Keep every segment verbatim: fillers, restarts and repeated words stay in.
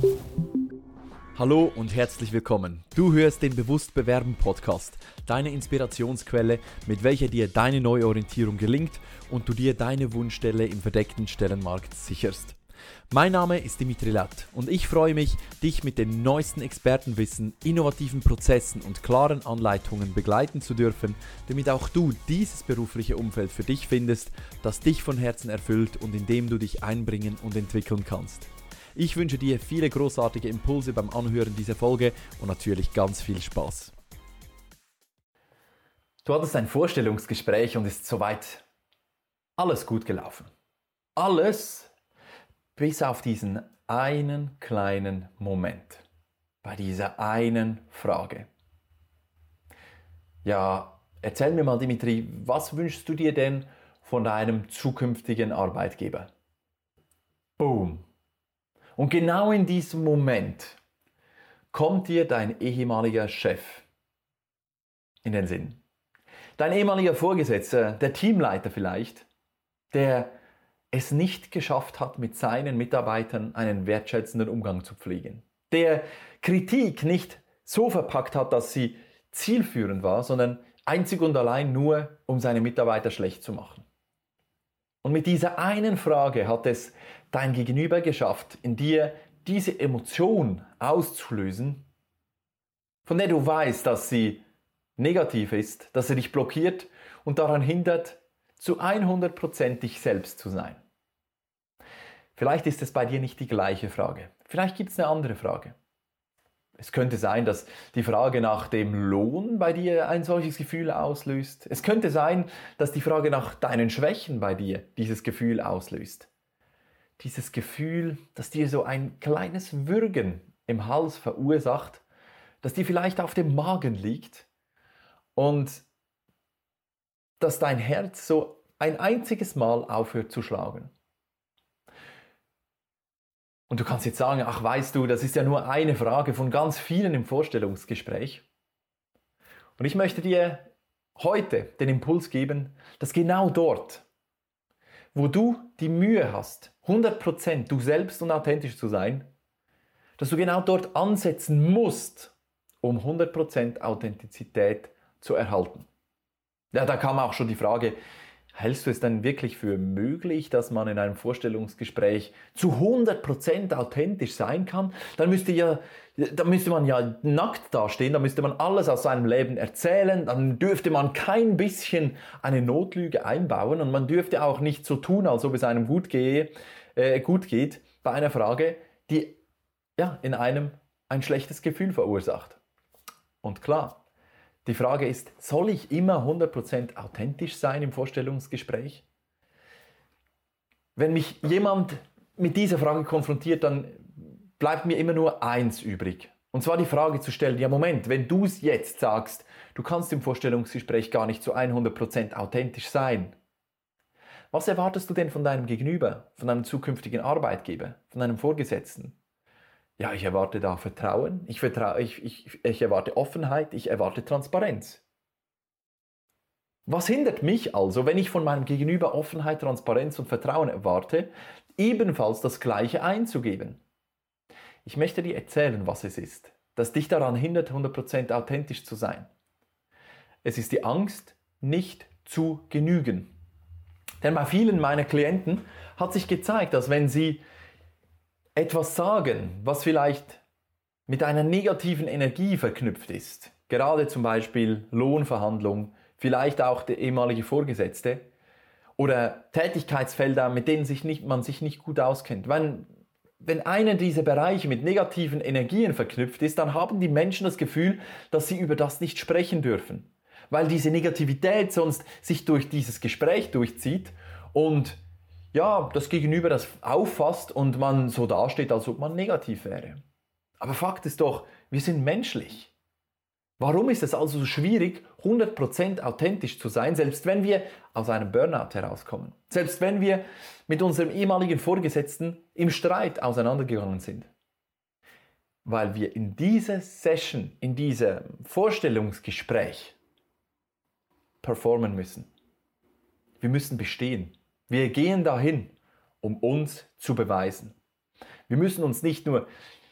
Hallo und herzlich willkommen. Du hörst den Bewusst Bewerben Podcast, deine Inspirationsquelle, mit welcher dir deine Neuorientierung gelingt und du dir deine Wunschstelle im verdeckten Stellenmarkt sicherst. Mein Name ist Dimitri Latt und ich freue mich, dich mit dem neuesten Expertenwissen, innovativen Prozessen und klaren Anleitungen begleiten zu dürfen, damit auch du dieses berufliche Umfeld für dich findest, das dich von Herzen erfüllt und in dem du dich einbringen und entwickeln kannst. Ich wünsche dir viele großartige Impulse beim Anhören dieser Folge und natürlich ganz viel Spaß. Du hattest ein Vorstellungsgespräch und ist soweit alles gut gelaufen. Alles bis auf diesen einen kleinen Moment, bei dieser einen Frage. Ja, erzähl mir mal, Dimitri, was wünschst du dir denn von deinem zukünftigen Arbeitgeber? Boom. Und genau in diesem Moment kommt dir dein ehemaliger Chef in den Sinn. Dein ehemaliger Vorgesetzter, der Teamleiter vielleicht, der es nicht geschafft hat, mit seinen Mitarbeitern einen wertschätzenden Umgang zu pflegen. Der Kritik nicht so verpackt hat, dass sie zielführend war, sondern einzig und allein nur, um seine Mitarbeiter schlecht zu machen. Und mit dieser einen Frage hat es dein Gegenüber geschafft, in dir diese Emotion auszulösen, von der du weißt, dass sie negativ ist, dass sie dich blockiert und daran hindert, zu hundert Prozent dich selbst zu sein. Vielleicht ist es bei dir nicht die gleiche Frage. Vielleicht gibt es eine andere Frage. Es könnte sein, dass die Frage nach dem Lohn bei dir ein solches Gefühl auslöst. Es könnte sein, dass die Frage nach deinen Schwächen bei dir dieses Gefühl auslöst. Dieses Gefühl, das dir so ein kleines Würgen im Hals verursacht, das dir vielleicht auf dem Magen liegt und dass dein Herz so ein einziges Mal aufhört zu schlagen. Und du kannst jetzt sagen, ach weißt du, das ist ja nur eine Frage von ganz vielen im Vorstellungsgespräch. Und ich möchte dir heute den Impuls geben, dass genau dort, wo du die Mühe hast, hundert Prozent du selbst und authentisch zu sein, dass du genau dort ansetzen musst, um hundert Prozent Authentizität zu erhalten. Ja, da kam auch schon die Frage, hältst du es denn wirklich für möglich, dass man in einem Vorstellungsgespräch zu hundert Prozent authentisch sein kann? Dann müsste, ja, dann müsste man ja nackt dastehen, dann müsste man alles aus seinem Leben erzählen, dann dürfte man kein bisschen eine Notlüge einbauen und man dürfte auch nicht so tun, als ob es einem gut, gehe, äh, gut geht bei einer Frage, die ja, in einem ein schlechtes Gefühl verursacht. Und klar, die Frage ist, soll ich immer hundert Prozent authentisch sein im Vorstellungsgespräch? Wenn mich jemand mit dieser Frage konfrontiert, dann bleibt mir immer nur eins übrig. Und zwar die Frage zu stellen, ja Moment, wenn du es jetzt sagst, du kannst im Vorstellungsgespräch gar nicht zu hundert Prozent authentisch sein. Was erwartest du denn von deinem Gegenüber, von deinem zukünftigen Arbeitgeber, von deinem Vorgesetzten? Ja, ich erwarte da Vertrauen, ich, vertraue, ich, ich, ich erwarte Offenheit, ich erwarte Transparenz. Was hindert mich also, wenn ich von meinem Gegenüber Offenheit, Transparenz und Vertrauen erwarte, ebenfalls das Gleiche einzugeben? Ich möchte dir erzählen, was es ist, das dich daran hindert, hundert Prozent authentisch zu sein. Es ist die Angst, nicht zu genügen. Denn bei vielen meiner Klienten hat sich gezeigt, dass wenn sie etwas sagen, was vielleicht mit einer negativen Energie verknüpft ist, gerade zum Beispiel Lohnverhandlung, vielleicht auch der ehemalige Vorgesetzte oder Tätigkeitsfelder, mit denen sich nicht, man sich nicht gut auskennt. Wenn, wenn einer dieser Bereiche mit negativen Energien verknüpft ist, dann haben die Menschen das Gefühl, dass sie über das nicht sprechen dürfen, weil diese Negativität sonst sich durch dieses Gespräch durchzieht und ja, das Gegenüber das auffasst und man so dasteht, als ob man negativ wäre. Aber Fakt ist doch, wir sind menschlich. Warum ist es also so schwierig, hundert Prozent authentisch zu sein, selbst wenn wir aus einem Burnout herauskommen? Selbst wenn wir mit unserem ehemaligen Vorgesetzten im Streit auseinandergegangen sind? Weil wir in dieser Session, in diesem Vorstellungsgespräch performen müssen. Wir müssen bestehen. Wir gehen dahin, um uns zu beweisen. Wir müssen uns nicht nur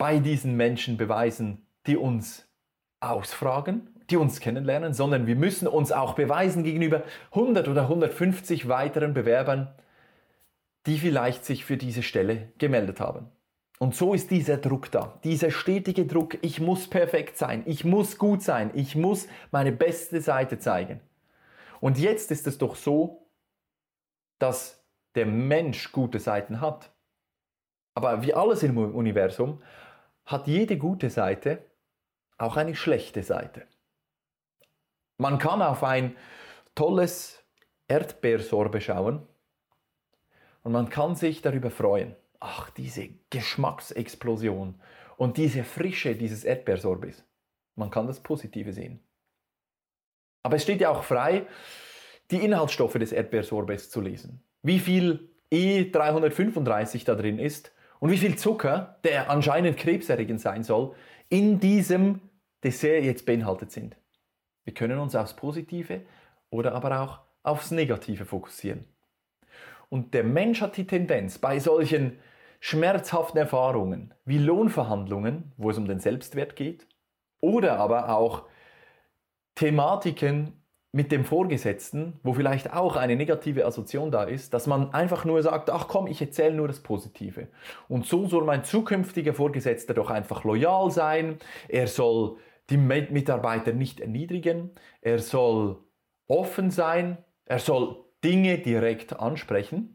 bei diesen Menschen beweisen, die uns ausfragen, die uns kennenlernen, sondern wir müssen uns auch beweisen gegenüber hundert oder hundertfünfzig weiteren Bewerbern, die vielleicht sich für diese Stelle gemeldet haben. Und so ist dieser Druck da, dieser stetige Druck, ich muss perfekt sein, ich muss gut sein, ich muss meine beste Seite zeigen. Und jetzt ist es doch so, dass der Mensch gute Seiten hat. Aber wie alles im Universum hat jede gute Seite auch eine schlechte Seite. Man kann auf ein tolles Erdbeersorbe schauen und man kann sich darüber freuen. Ach, diese Geschmacksexplosion und diese Frische dieses Erdbeersorbes. Man kann das Positive sehen. Aber es steht ja auch frei, die Inhaltsstoffe des Erdbeersorbes zu lesen. Wie viel E dreihundertfünfunddreißig da drin ist und wie viel Zucker, der anscheinend krebserregend sein soll, in diesem Dessert jetzt beinhaltet sind. Wir können uns aufs Positive oder aber auch aufs Negative fokussieren. Und der Mensch hat die Tendenz, bei solchen schmerzhaften Erfahrungen wie Lohnverhandlungen, wo es um den Selbstwert geht, oder aber auch Thematiken mit dem Vorgesetzten, wo vielleicht auch eine negative Assoziation da ist, dass man einfach nur sagt, ach komm, ich erzähle nur das Positive. Und so soll mein zukünftiger Vorgesetzter doch einfach loyal sein, er soll die Mitarbeiter nicht erniedrigen, er soll offen sein, er soll Dinge direkt ansprechen.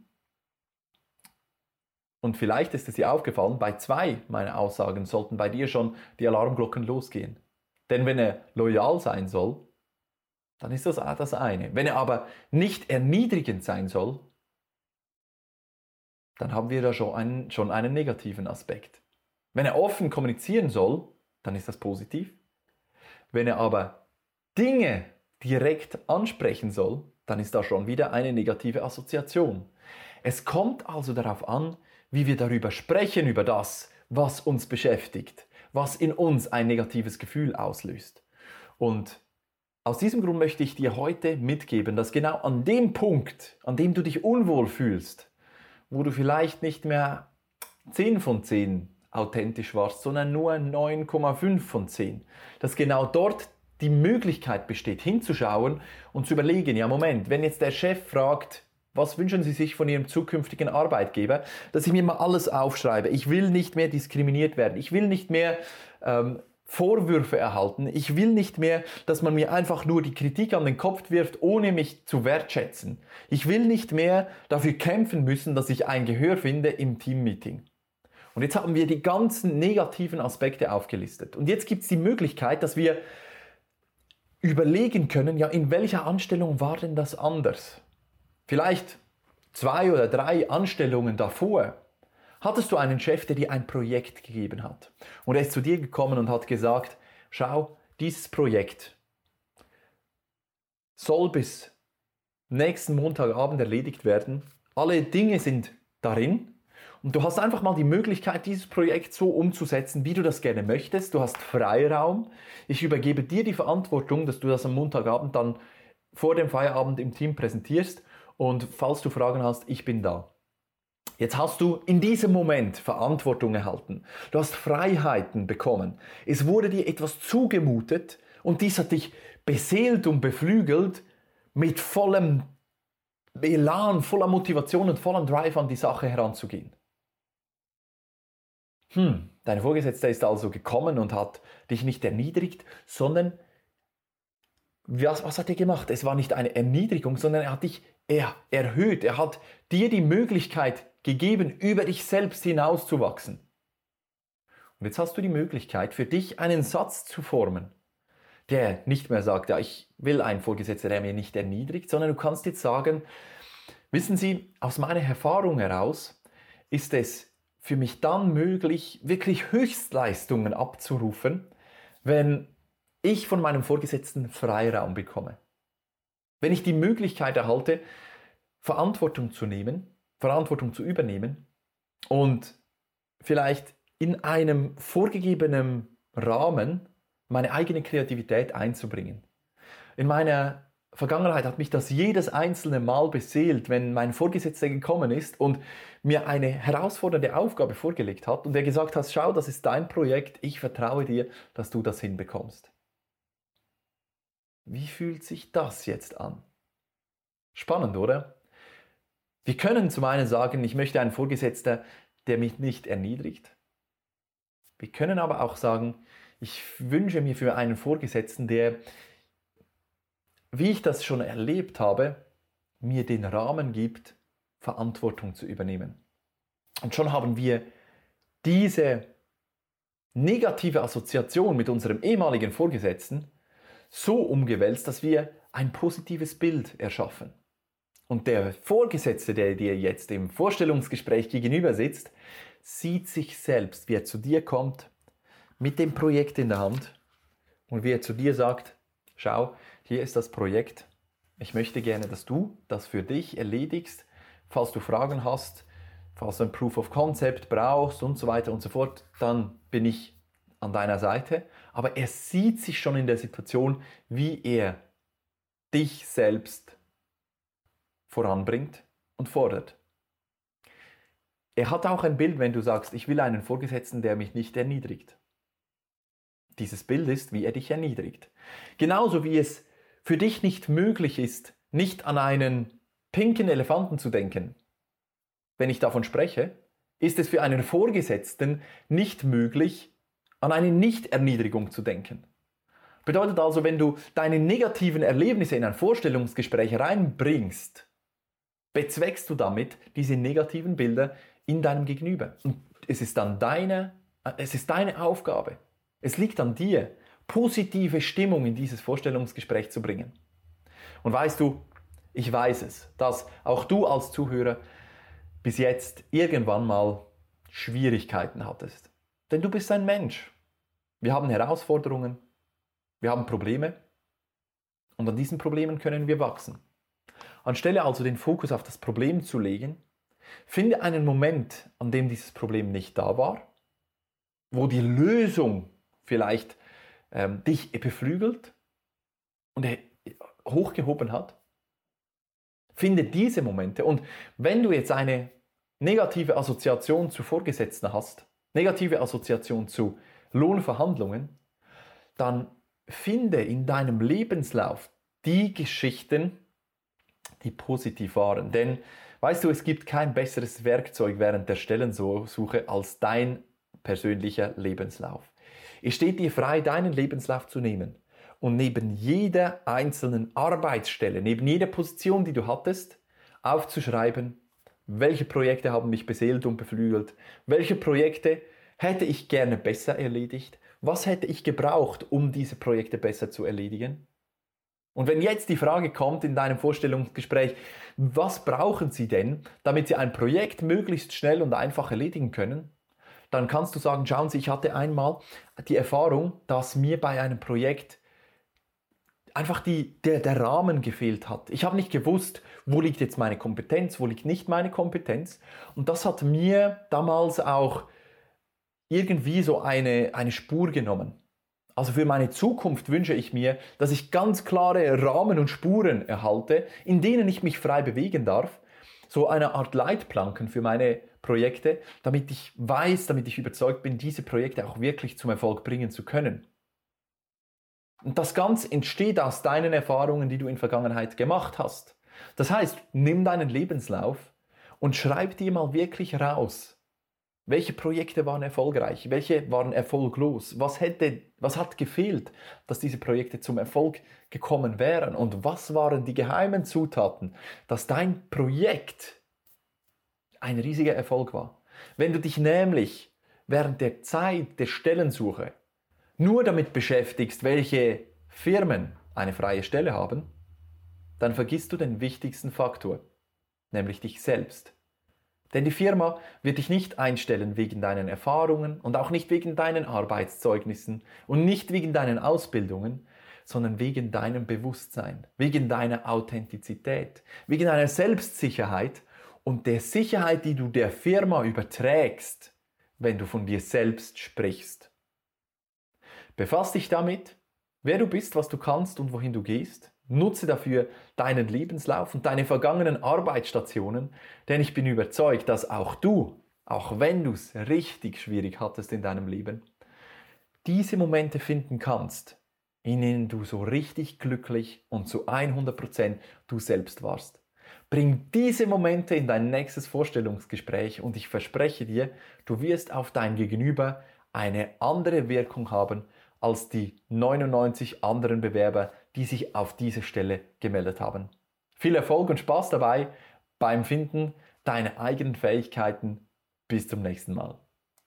Und vielleicht ist es dir aufgefallen, bei zwei meiner Aussagen sollten bei dir schon die Alarmglocken losgehen. Denn wenn er loyal sein soll, dann ist das das eine. Wenn er aber nicht erniedrigend sein soll, dann haben wir da schon einen, schon einen negativen Aspekt. Wenn er offen kommunizieren soll, dann ist das positiv. Wenn er aber Dinge direkt ansprechen soll, dann ist da schon wieder eine negative Assoziation. Es kommt also darauf an, wie wir darüber sprechen, über das, was uns beschäftigt, was in uns ein negatives Gefühl auslöst. Und aus diesem Grund möchte ich dir heute mitgeben, dass genau an dem Punkt, an dem du dich unwohl fühlst, wo du vielleicht nicht mehr zehn von zehn authentisch warst, sondern nur neun Komma fünf von zehn, dass genau dort die Möglichkeit besteht, hinzuschauen und zu überlegen, ja Moment, wenn jetzt der Chef fragt, was wünschen Sie sich von Ihrem zukünftigen Arbeitgeber, dass ich mir mal alles aufschreibe. Ich will nicht mehr diskriminiert werden. Ich will nicht mehr ähm, Vorwürfe erhalten. Ich will nicht mehr, dass man mir einfach nur die Kritik an den Kopf wirft, ohne mich zu wertschätzen. Ich will nicht mehr dafür kämpfen müssen, dass ich ein Gehör finde im Teammeeting. Und jetzt haben wir die ganzen negativen Aspekte aufgelistet. Und jetzt gibt es die Möglichkeit, dass wir überlegen können, ja, in welcher Anstellung war denn das anders? Vielleicht zwei oder drei Anstellungen davor hattest du einen Chef, der dir ein Projekt gegeben hat. Und er ist zu dir gekommen und hat gesagt, schau, dieses Projekt soll bis nächsten Montagabend erledigt werden. Alle Dinge sind darin. Und du hast einfach mal die Möglichkeit, dieses Projekt so umzusetzen, wie du das gerne möchtest. Du hast Freiraum. Ich übergebe dir die Verantwortung, dass du das am Montagabend dann vor dem Feierabend im Team präsentierst. Und falls du Fragen hast, ich bin da. Jetzt hast du in diesem Moment Verantwortung erhalten. Du hast Freiheiten bekommen. Es wurde dir etwas zugemutet und dies hat dich beseelt und beflügelt, mit vollem Elan, voller Motivation und vollem Drive an die Sache heranzugehen. Hm, dein Vorgesetzter ist also gekommen und hat dich nicht erniedrigt, sondern was, was hat er gemacht? Es war nicht eine Erniedrigung, sondern er hat dich er, erhöht. Er hat dir die Möglichkeit gegeben, über dich selbst hinauszuwachsen. Und jetzt hast du die Möglichkeit, für dich einen Satz zu formen, der nicht mehr sagt, ja, ich will einen Vorgesetzten, der mir nicht erniedrigt, sondern du kannst jetzt sagen, wissen Sie, aus meiner Erfahrung heraus ist es für mich dann möglich, wirklich Höchstleistungen abzurufen, wenn ich von meinem Vorgesetzten Freiraum bekomme. Wenn ich die Möglichkeit erhalte, Verantwortung zu nehmen, Verantwortung zu übernehmen und vielleicht in einem vorgegebenen Rahmen meine eigene Kreativität einzubringen. In meiner Vergangenheit hat mich das jedes einzelne Mal beseelt, wenn mein Vorgesetzter gekommen ist und mir eine herausfordernde Aufgabe vorgelegt hat und er gesagt hat, schau, das ist dein Projekt, ich vertraue dir, dass du das hinbekommst. Wie fühlt sich das jetzt an? Spannend, oder? Wir können zum einen sagen, ich möchte einen Vorgesetzten, der mich nicht erniedrigt. Wir können aber auch sagen, ich wünsche mir für einen Vorgesetzten, der, wie ich das schon erlebt habe, mir den Rahmen gibt, Verantwortung zu übernehmen. Und schon haben wir diese negative Assoziation mit unserem ehemaligen Vorgesetzten so umgewälzt, dass wir ein positives Bild erschaffen. Und der Vorgesetzte, der dir jetzt im Vorstellungsgespräch gegenüber sitzt, sieht sich selbst, wie er zu dir kommt, mit dem Projekt in der Hand und wie er zu dir sagt, schau, hier ist das Projekt, ich möchte gerne, dass du das für dich erledigst, falls du Fragen hast, falls du ein Proof of Concept brauchst und so weiter und so fort, dann bin ich an deiner Seite. Aber er sieht sich schon in der Situation, wie er dich selbst voranbringt und fordert. Er hat auch ein Bild, wenn du sagst, ich will einen Vorgesetzten, der mich nicht erniedrigt. Dieses Bild ist, wie er dich erniedrigt. Genauso wie es für dich nicht möglich ist, nicht an einen pinken Elefanten zu denken. Wenn ich davon spreche, ist es für einen Vorgesetzten nicht möglich, an eine Nichterniedrigung zu denken. Bedeutet also, wenn du deine negativen Erlebnisse in ein Vorstellungsgespräch reinbringst, bezweckst du damit diese negativen Bilder in deinem Gegenüber. Und es ist dann deine, es ist deine Aufgabe. Es liegt an dir, positive Stimmung in dieses Vorstellungsgespräch zu bringen. Und weißt du, ich weiß es, dass auch du als Zuhörer bis jetzt irgendwann mal Schwierigkeiten hattest. Denn du bist ein Mensch. Wir haben Herausforderungen, wir haben Probleme und an diesen Problemen können wir wachsen. Anstelle also den Fokus auf das Problem zu legen, finde einen Moment, an dem dieses Problem nicht da war, wo die Lösung vielleicht ähm, dich beflügelt und hochgehoben hat. Finde diese Momente und wenn du jetzt eine negative Assoziation zu Vorgesetzten hast, negative Assoziation zu Lohnverhandlungen, dann finde in deinem Lebenslauf die Geschichten, die positiv waren. Denn, weißt du, es gibt kein besseres Werkzeug während der Stellensuche als dein persönlicher Lebenslauf. Es steht dir frei, deinen Lebenslauf zu nehmen und neben jeder einzelnen Arbeitsstelle, neben jeder Position, die du hattest, aufzuschreiben, welche Projekte haben mich beseelt und beflügelt, welche Projekte hätte ich gerne besser erledigt, was hätte ich gebraucht, um diese Projekte besser zu erledigen. Und wenn jetzt die Frage kommt in deinem Vorstellungsgespräch, was brauchen Sie denn, damit Sie ein Projekt möglichst schnell und einfach erledigen können, dann kannst du sagen, schauen Sie, ich hatte einmal die Erfahrung, dass mir bei einem Projekt einfach die, der, der Rahmen gefehlt hat. Ich habe nicht gewusst, wo liegt jetzt meine Kompetenz, wo liegt nicht meine Kompetenz. Und das hat mir damals auch irgendwie so eine, eine Spur genommen. Also für meine Zukunft wünsche ich mir, dass ich ganz klare Rahmen und Spuren erhalte, in denen ich mich frei bewegen darf. So eine Art Leitplanken für meine Projekte, damit ich weiß, damit ich überzeugt bin, diese Projekte auch wirklich zum Erfolg bringen zu können. Und das Ganze entsteht aus deinen Erfahrungen, die du in der Vergangenheit gemacht hast. Das heißt, nimm deinen Lebenslauf und schreib dir mal wirklich raus, welche Projekte waren erfolgreich, welche waren erfolglos, was, hätte, was hat gefehlt, dass diese Projekte zum Erfolg gekommen wären und was waren die geheimen Zutaten, dass dein Projekt ein riesiger Erfolg war. Wenn du dich nämlich während der Zeit der Stellensuche nur damit beschäftigst, welche Firmen eine freie Stelle haben, dann vergisst du den wichtigsten Faktor, nämlich dich selbst. Denn die Firma wird dich nicht einstellen wegen deinen Erfahrungen und auch nicht wegen deinen Arbeitszeugnissen und nicht wegen deinen Ausbildungen, sondern wegen deinem Bewusstsein, wegen deiner Authentizität, wegen deiner Selbstsicherheit und der Sicherheit, die du der Firma überträgst, wenn du von dir selbst sprichst. Befass dich damit, wer du bist, was du kannst und wohin du gehst, Nutze dafür deinen Lebenslauf und deine vergangenen Arbeitsstationen, denn ich bin überzeugt, dass auch du, auch wenn du es richtig schwierig hattest in deinem Leben, diese Momente finden kannst, in denen du so richtig glücklich und zu hundert Prozent du selbst warst. Bring diese Momente in dein nächstes Vorstellungsgespräch und ich verspreche dir, du wirst auf dein Gegenüber eine andere Wirkung haben als die neunundneunzig anderen Bewerber, die sich auf diese Stelle gemeldet haben. Viel Erfolg und Spaß dabei beim Finden deiner eigenen Fähigkeiten. Bis zum nächsten Mal.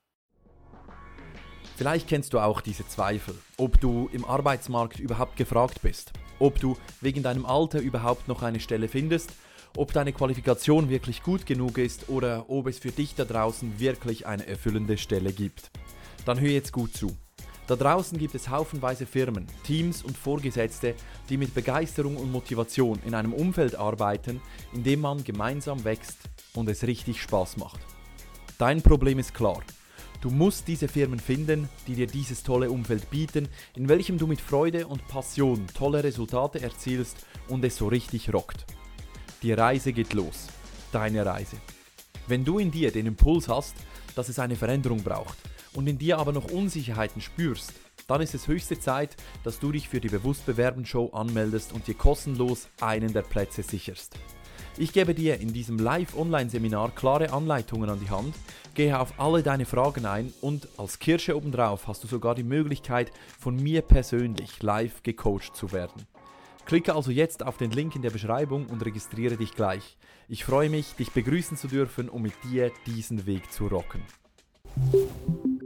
Vielleicht kennst du auch diese Zweifel, ob du im Arbeitsmarkt überhaupt gefragt bist, ob du wegen deinem Alter überhaupt noch eine Stelle findest, ob deine Qualifikation wirklich gut genug ist oder ob es für dich da draußen wirklich eine erfüllende Stelle gibt. Dann hör jetzt gut zu. Da draußen gibt es haufenweise Firmen, Teams und Vorgesetzte, die mit Begeisterung und Motivation in einem Umfeld arbeiten, in dem man gemeinsam wächst und es richtig Spaß macht. Dein Problem ist klar. Du musst diese Firmen finden, die dir dieses tolle Umfeld bieten, in welchem du mit Freude und Passion tolle Resultate erzielst und es so richtig rockt. Die Reise geht los. Deine Reise. Wenn du in dir den Impuls hast, dass es eine Veränderung braucht und in dir aber noch Unsicherheiten spürst, dann ist es höchste Zeit, dass du dich für die Bewusst-Bewerben-Show anmeldest und dir kostenlos einen der Plätze sicherst. Ich gebe dir in diesem Live-Online-Seminar klare Anleitungen an die Hand, gehe auf alle deine Fragen ein und als Kirsche obendrauf hast du sogar die Möglichkeit, von mir persönlich live gecoacht zu werden. Klicke also jetzt auf den Link in der Beschreibung und registriere dich gleich. Ich freue mich, dich begrüßen zu dürfen, um mit dir diesen Weg zu rocken.